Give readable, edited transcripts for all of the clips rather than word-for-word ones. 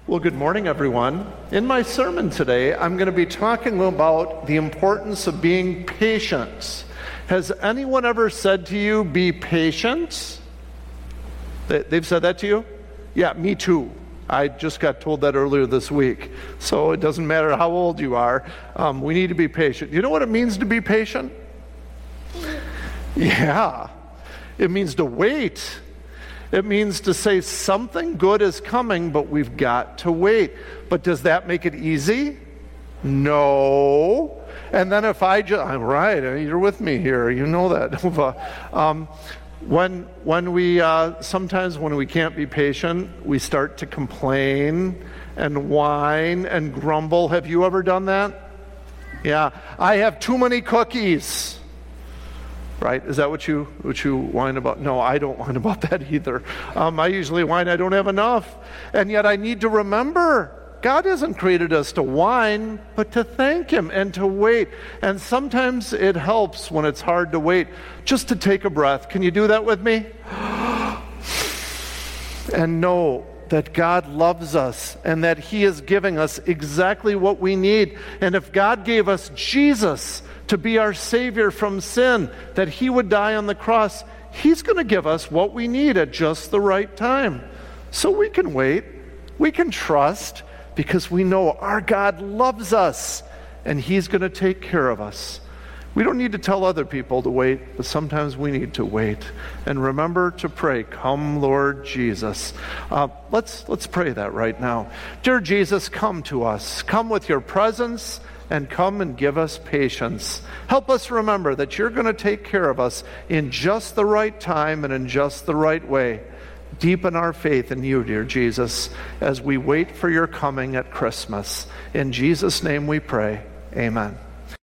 Well, good morning, everyone. In my sermon today, I'm going to be talking about the importance of being patient. Has anyone ever said to you, be patient? They've said that to you? Yeah, me too. I just got told that earlier this week. So it doesn't matter how old you are. We need to be patient. You know what it means to be patient? Yeah. It means to wait. It means to say something good is coming, but we've got to wait. But does that make it easy? No. And then if I'm right, you're with me here, you know that. Sometimes when we can't be patient, we start to complain and whine and grumble. Have you ever done that? Yeah. I have too many cookies. Right? Is that what you whine about? No, I don't whine about that either. I usually whine I don't have enough. And yet I need to remember, God hasn't created us to whine, but to thank Him and to wait. And sometimes it helps when it's hard to wait, just to take a breath. Can you do that with me? And know that God loves us and that He is giving us exactly what we need. And if God gave us Jesus to be our Savior from sin, that He would die on the cross, He's going to give us what we need at just the right time. So we can wait, we can trust, because we know our God loves us and He's going to take care of us. We don't need to tell other people to wait, but sometimes we need to wait. And remember to pray, come Lord Jesus. Let's pray that right now. Dear Jesus, come to us. Come with your presence and come and give us patience. Help us remember that you're going to take care of us in just the right time and in just the right way. Deepen our faith in you, dear Jesus, as we wait for your coming at Christmas. In Jesus' name we pray. Amen.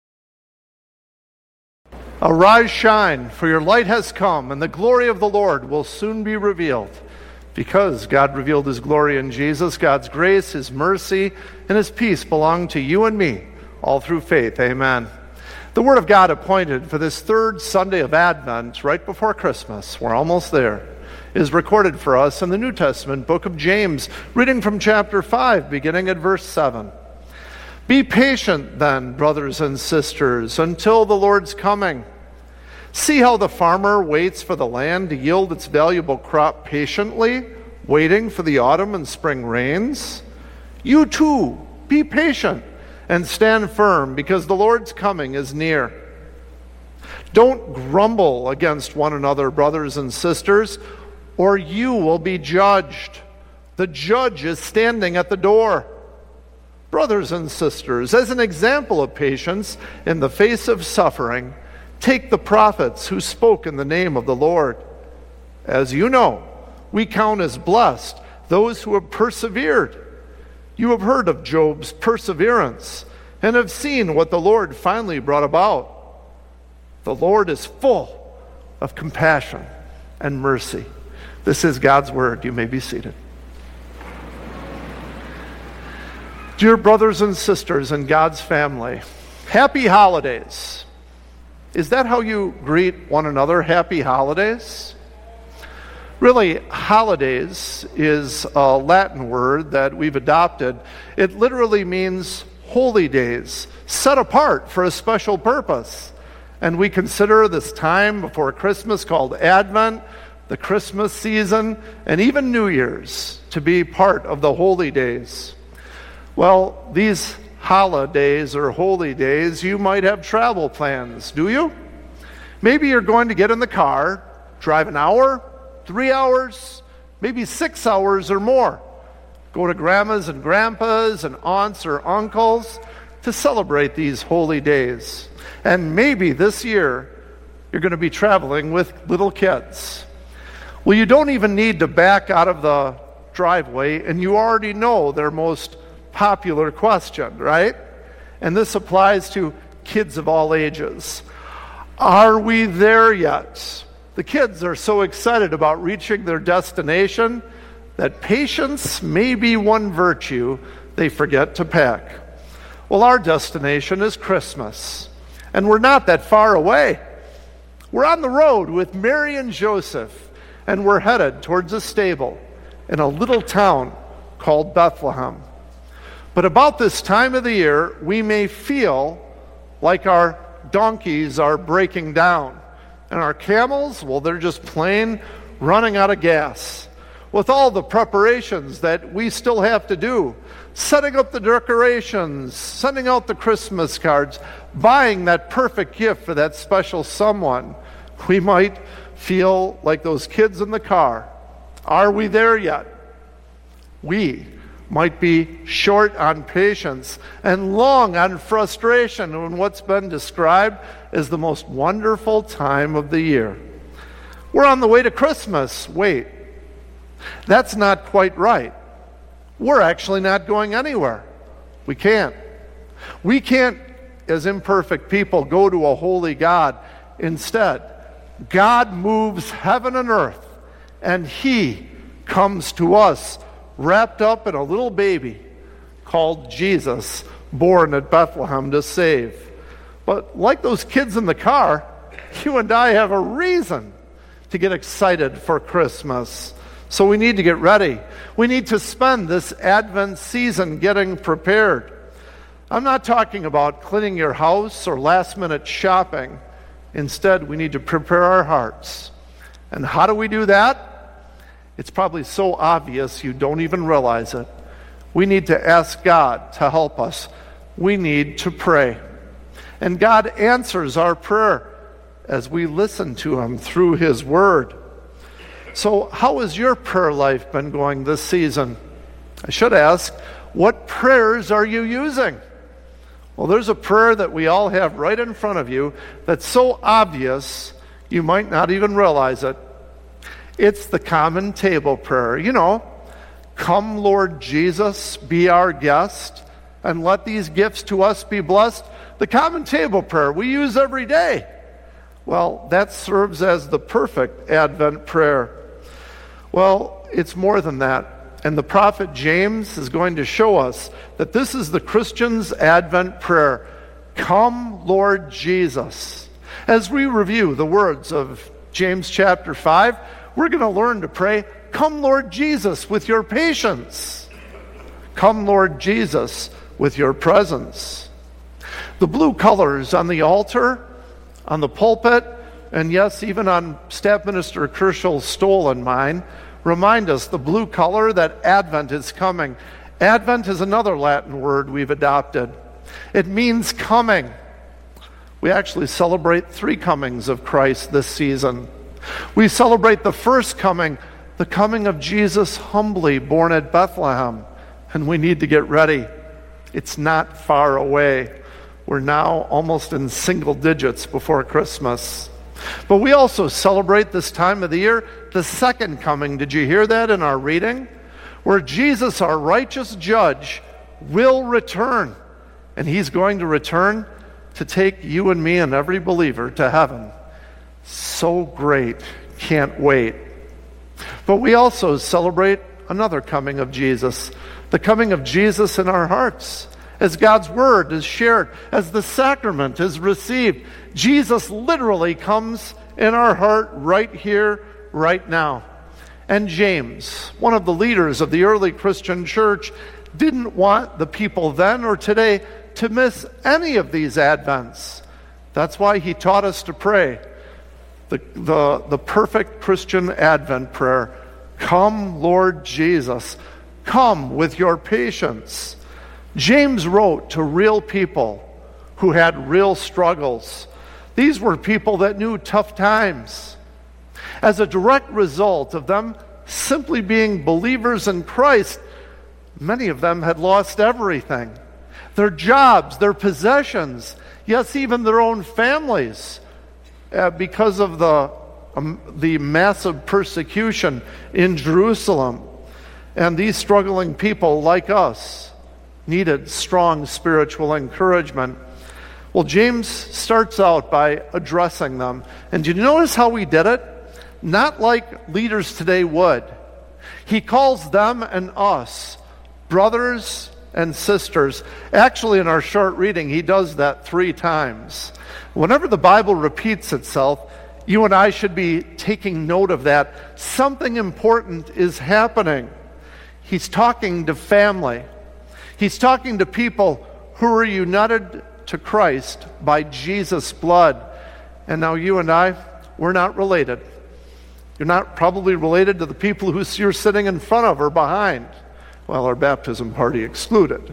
Arise, shine, for your light has come, and the glory of the Lord will soon be revealed. Because God revealed His glory in Jesus, God's grace, His mercy, and His peace belong to you and me, all through faith. Amen. The Word of God appointed for this third Sunday of Advent, right before Christmas, we're almost there, is recorded for us in the New Testament book of James, reading from chapter 5, beginning at verse 7. Be patient then, brothers and sisters, until the Lord's coming. See how the farmer waits for the land to yield its valuable crop patiently, waiting for the autumn and spring rains. You too, be patient and stand firm, because the Lord's coming is near. Don't grumble against one another, brothers and sisters, or you will be judged. The judge is standing at the door. Brothers and sisters, as an example of patience in the face of suffering, take the prophets who spoke in the name of the Lord. As you know, we count as blessed those who have persevered. You have heard of Job's perseverance and have seen what the Lord finally brought about. The Lord is full of compassion and mercy. This is God's word. You may be seated. Dear brothers and sisters in God's family, happy holidays. Is that how you greet one another? Happy holidays? Really, holidays is a Latin word that we've adopted. It literally means holy days, set apart for a special purpose. And we consider this time before Christmas called Advent, the Christmas season, and even New Year's to be part of the holy days. Well, these holidays or holy days, you might have travel plans, do you? Maybe you're going to get in the car, drive an hour, 3 hours, maybe 6 hours or more. Go to grandmas and grandpas and aunts or uncles to celebrate these holy days. And maybe this year, you're going to be traveling with little kids. Well, you don't even need to back out of the driveway, and you already know their most popular question, right? And this applies to kids of all ages. Are we there yet? The kids are so excited about reaching their destination that patience may be one virtue they forget to pack. Well, our destination is Christmas, and we're not that far away. We're on the road with Mary and Joseph, and we're headed towards a stable in a little town called Bethlehem. But about this time of the year, we may feel like our donkeys are breaking down, and our camels, well, they're just plain running out of gas. With all the preparations that we still have to do, setting up the decorations, sending out the Christmas cards, buying that perfect gift for that special someone, we might feel like those kids in the car. Are we there yet? We might be short on patience and long on frustration in what's been described as the most wonderful time of the year. We're on the way to Christmas. Wait, that's not quite right. We're actually not going anywhere. We can't. We can't, as imperfect people, go to a holy God. Instead, God moves heaven and earth, and He comes to us wrapped up in a little baby called Jesus, born at Bethlehem to save. But like those kids in the car, you and I have a reason to get excited for Christmas. So we need to get ready. We need to spend this Advent season getting prepared. I'm not talking about cleaning your house or last-minute shopping. Instead, we need to prepare our hearts. And how do we do that? It's probably so obvious you don't even realize it. We need to ask God to help us. We need to pray. And God answers our prayer as we listen to Him through His Word. So how has your prayer life been going this season? I should ask, what prayers are you using? Well, there's a prayer that we all have right in front of you that's so obvious you might not even realize it. It's the common table prayer. You know, come Lord Jesus, be our guest, and let these gifts to us be blessed. The common table prayer we use every day. Well, that serves as the perfect Advent prayer. Well, it's more than that. And the prophet James is going to show us that this is the Christian's Advent prayer. Come, Lord Jesus. As we review the words of James chapter 5, we're going to learn to pray, come, Lord Jesus, with your patience. Come, Lord Jesus, with your presence. The blue colors on the altar, on the pulpit, and yes, even on Staff Minister Kerschel's stole and mine, remind us the blue color that Advent is coming. Advent is another Latin word we've adopted. It means coming. We actually celebrate 3 comings of Christ this season. We celebrate the first coming, the coming of Jesus humbly born at Bethlehem. And we need to get ready. It's not far away. We're now almost in single digits before Christmas. But we also celebrate this time of the year the second coming. Did you hear that in our reading? Where Jesus, our righteous judge, will return. And He's going to return to take you and me and every believer to heaven. So great. Can't wait. But we also celebrate another coming of Jesus. The coming of Jesus in our hearts. As God's Word is shared, as the sacrament is received, Jesus literally comes in our heart right here, right now. And James, one of the leaders of the early Christian church, didn't want the people then or today to miss any of these Advents. That's why he taught us to pray the perfect Christian Advent prayer. Come, Lord Jesus. Come with your patience. James wrote to real people who had real struggles. These were people that knew tough times. As a direct result of them simply being believers in Christ, many of them had lost everything. Their jobs, their possessions, yes, even their own families, because of the massive persecution in Jerusalem. And these struggling people, like us, needed strong spiritual encouragement. Well, James starts out by addressing them. And did you notice how he did it? Not like leaders today would. He calls them and us brothers and sisters. Actually, in our short reading, he does that 3 times. Whenever the Bible repeats itself, you and I should be taking note of that. Something important is happening. he's talking to family. He's talking to people who are united to Christ by Jesus' blood. And now you and I, we're not related. You're not probably related to the people who you're sitting in front of or behind. Well, our baptism party excluded.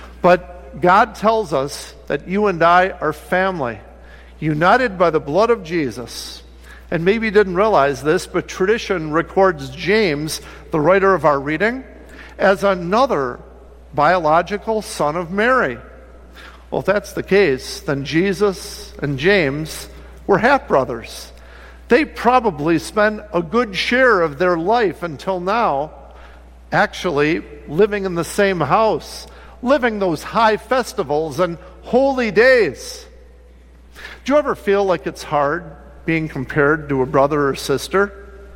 But God tells us that you and I are family, united by the blood of Jesus. And maybe you didn't realize this, but tradition records James, the writer of our reading, as another biological son of Mary. Well, if that's the case, then Jesus and James were half-brothers. They probably spent a good share of their life until now actually living in the same house, living those high festivals and holy days. Do you ever feel like it's hard being compared to a brother or sister?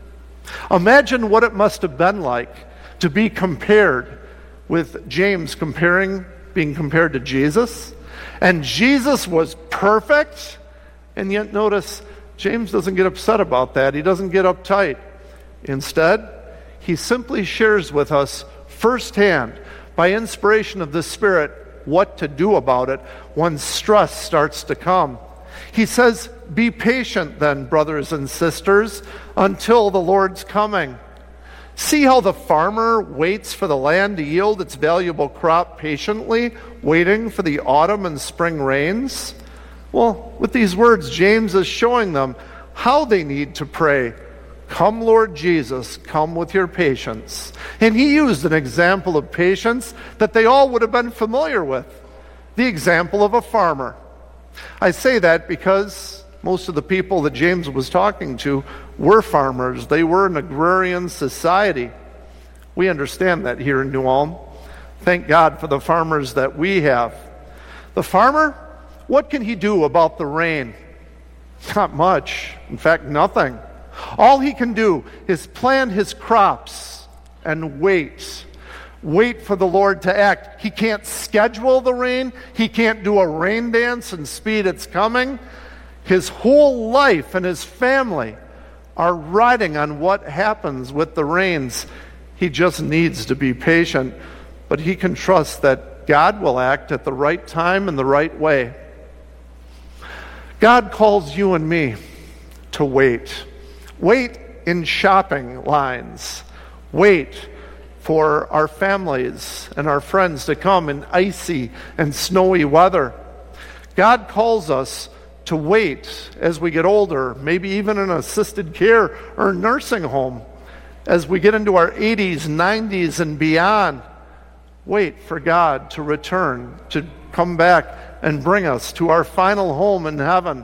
Imagine what it must have been like to be compared with James being compared to Jesus. And Jesus was perfect. And yet notice, James doesn't get upset about that. He doesn't get uptight. Instead, he simply shares with us firsthand, by inspiration of the Spirit, what to do about it when stress starts to come. He says, be patient then, brothers and sisters, until the Lord's coming. See how the farmer waits for the land to yield its valuable crop patiently, waiting for the autumn and spring rains? Well, with these words, James is showing them how they need to pray. Come, Lord Jesus, come with your patience. And he used an example of patience that they all would have been familiar with, the example of a farmer. I say that because most of the people that James was talking to were farmers. They were an agrarian society. We understand that here in New Ulm. Thank God for the farmers that we have. The farmer, what can he do about the rain? Not much. In fact, nothing. All he can do is plant his crops and wait. Wait for the Lord to act. He can't schedule the rain. He can't do a rain dance and speed its coming. His whole life and his family are riding on what happens with the rains. He just needs to be patient, but he can trust that God will act at the right time and the right way. God calls you and me to wait. Wait in shopping lines. Wait for our families and our friends to come in icy and snowy weather. God calls us to wait as we get older, maybe even in assisted care or nursing home, as we get into our 80s, 90s, and beyond. Wait for God to return, to come back and bring us to our final home in heaven.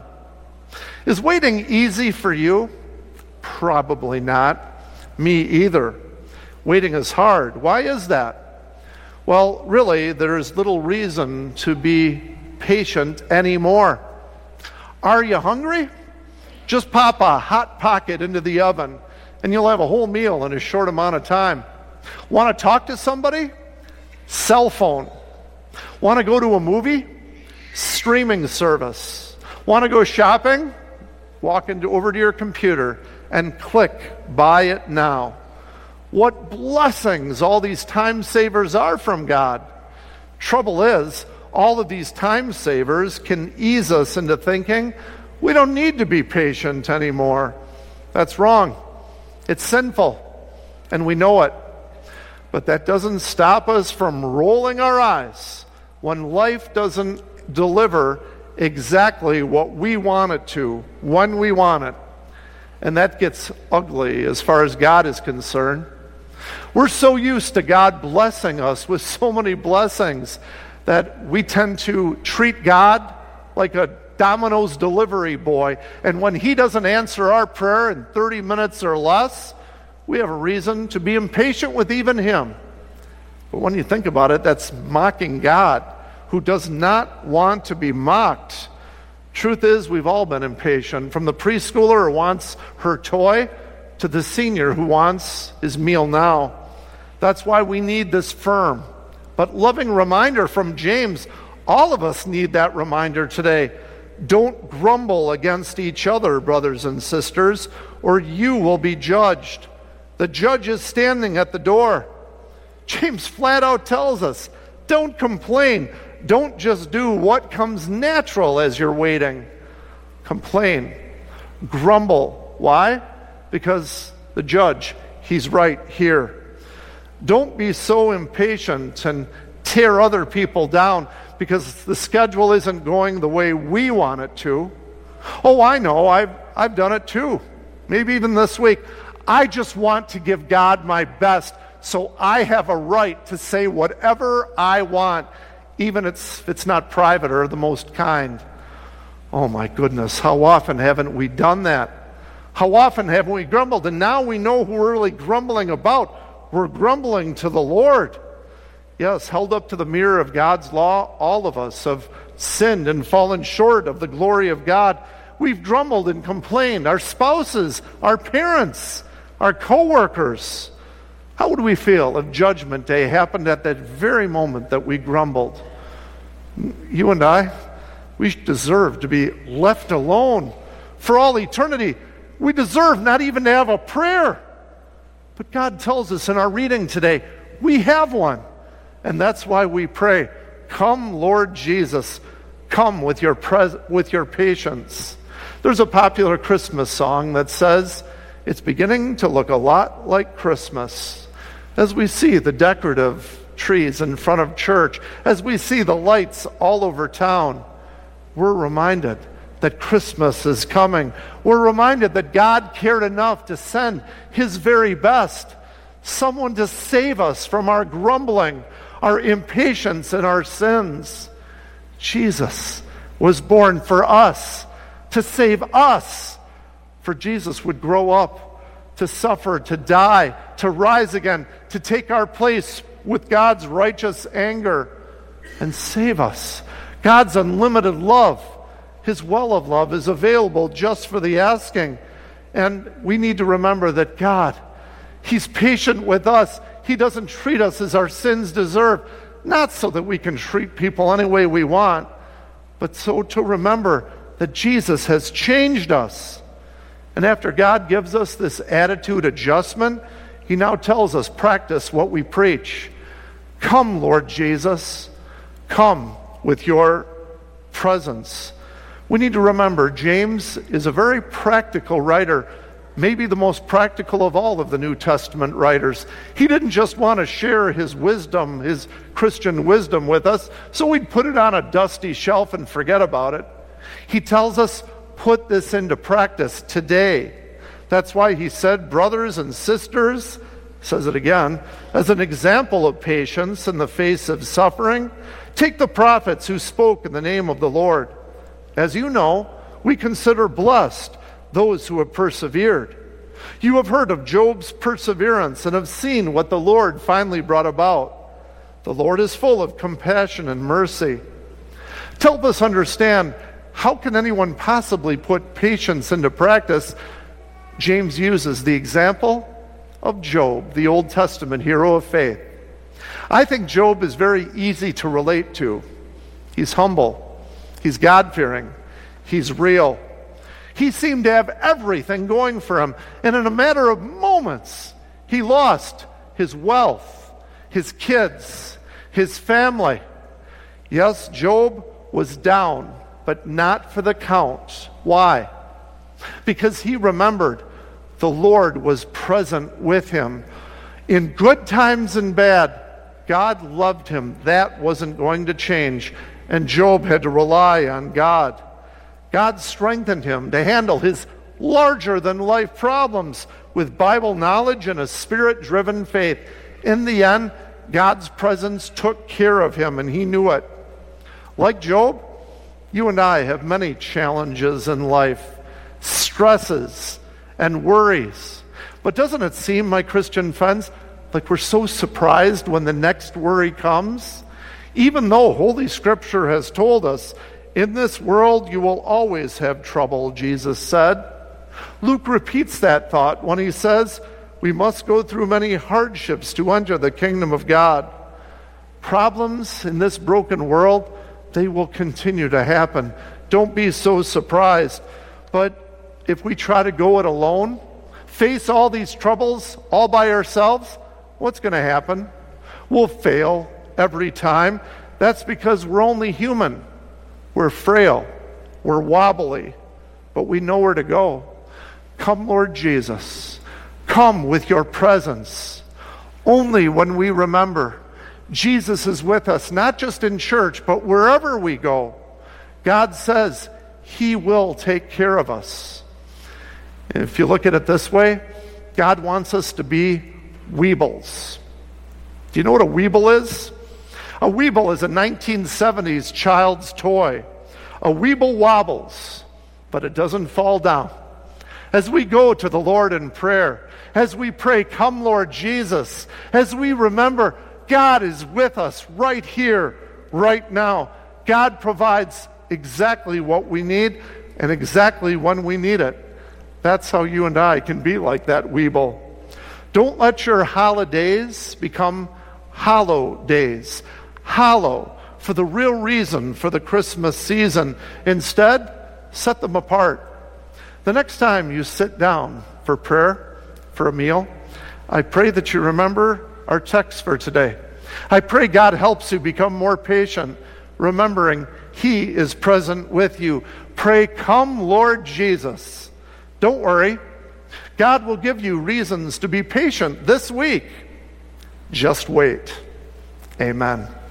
Is waiting easy for you? Probably not. Me either. Waiting is hard. Why is that? Well, really, there is little reason to be patient anymore. Are you hungry? Just pop a Hot Pocket into the oven, and you'll have a whole meal in a short amount of time. Want to talk to somebody? Cell phone. Want to go to a movie? Streaming service. Want to go shopping? Walk over to your computer and click buy it now. What blessings all these time savers are from God. Trouble is, all of these time savers can ease us into thinking we don't need to be patient anymore. That's wrong. It's sinful, and we know it. But that doesn't stop us from rolling our eyes when life doesn't deliver exactly what we want it to, when we want it. And that gets ugly as far as God is concerned. We're so used to God blessing us with so many blessings that we tend to treat God like a Domino's delivery boy. And when he doesn't answer our prayer in 30 minutes or less, we have a reason to be impatient with even him. But when you think about it, that's mocking God, who does not want to be mocked. Truth is, we've all been impatient, from the preschooler who wants her toy to the senior who wants his meal now. That's why we need this firm but loving reminder from James. All of us need that reminder today. Don't grumble against each other, brothers and sisters, or you will be judged. The judge is standing at the door. James flat out tells us, don't complain. Don't just do what comes natural as you're waiting. Complain. Grumble. Why? Because the judge, he's right here. Don't be so impatient and tear other people down because the schedule isn't going the way we want it to. Oh, I know. I've done it too. Maybe even this week. I just want to give God my best, so I have a right to say whatever I want, even if it's not private or the most kind. Oh my goodness, how often haven't we done that? How often haven't we grumbled? And now we know who we're really grumbling about. We're grumbling to the Lord. Yes, held up to the mirror of God's law, all of us have sinned and fallen short of the glory of God. We've grumbled and complained. Our spouses, our parents, our co-workers. How would we feel if Judgment Day happened at that very moment that we grumbled? You and I, we deserve to be left alone for all eternity. We deserve not even to have a prayer. But God tells us in our reading today, we have one. And that's why we pray, come Lord Jesus, come with your patience. There's a popular Christmas song that says, it's beginning to look a lot like Christmas. As we see the decorative trees in front of church, as we see the lights all over town, we're reminded that Christmas is coming. We're reminded that God cared enough to send His very best, someone to save us from our grumbling, our impatience, and our sins. Jesus was born for us, to save us. For Jesus would grow up to suffer, to die, to rise again, to take our place with God's righteous anger and save us. God's unlimited love, His well of love, is available just for the asking. And we need to remember that God, He's patient with us. He doesn't treat us as our sins deserve, not so that we can treat people any way we want, but so to remember that Jesus has changed us. And after God gives us this attitude adjustment, He now tells us, practice what we preach. Come, Lord Jesus, come with your presence. We need to remember James is a very practical writer, maybe the most practical of all of the New Testament writers. He didn't just want to share his wisdom, his Christian wisdom with us, so we'd put it on a dusty shelf and forget about it. He tells us, put this into practice today. That's why he said, brothers and sisters, says it again, as an example of patience in the face of suffering, take the prophets who spoke in the name of the Lord. As you know, we consider blessed those who have persevered. You have heard of Job's perseverance and have seen what the Lord finally brought about. The Lord is full of compassion and mercy. To help us understand how can anyone possibly put patience into practice, James uses the example of Job, the Old Testament hero of faith. I think Job is very easy to relate to. He's humble. He's God-fearing. He's real. He seemed to have everything going for him. And in a matter of moments, he lost his wealth, his kids, his family. Yes, Job was down, but not for the count. Why? Because he remembered the Lord was present with him. In good times and bad, God loved him. That wasn't going to change. And Job had to rely on God. God strengthened him to handle his larger-than-life problems with Bible knowledge and a Spirit-driven faith. In the end, God's presence took care of him, and he knew it. Like Job, you and I have many challenges in life, stresses and worries. But doesn't it seem, my Christian friends, like we're so surprised when the next worry comes? Even though Holy Scripture has told us, in this world you will always have trouble, Jesus said. Luke repeats that thought when he says, we must go through many hardships to enter the kingdom of God. Problems in this broken world, they will continue to happen. Don't be so surprised. But if we try to go it alone, face all these troubles all by ourselves, what's going to happen? We'll fail every time. That's because we're only human. We're frail. We're wobbly. But we know where to go. Come, Lord Jesus. Come with your presence. Only when we remember Jesus is with us, not just in church, but wherever we go. God says he will take care of us. And if you look at it this way, God wants us to be Weebles. Do you know what a Weeble is? A Weeble is a 1970s child's toy. A Weeble wobbles, but it doesn't fall down. As we go to the Lord in prayer, as we pray, come Lord Jesus, as we remember God is with us right here, right now. God provides exactly what we need and exactly when we need it. That's how you and I can be like that Weeble. Don't let your holidays become hollow days. Hollow for the real reason for the Christmas season. Instead, set them apart. The next time you sit down for prayer, for a meal, I pray that you remember our text for today. I pray God helps you become more patient, remembering he is present with you. Pray, come Lord Jesus. Don't worry. God will give you reasons to be patient this week. Just wait. Amen.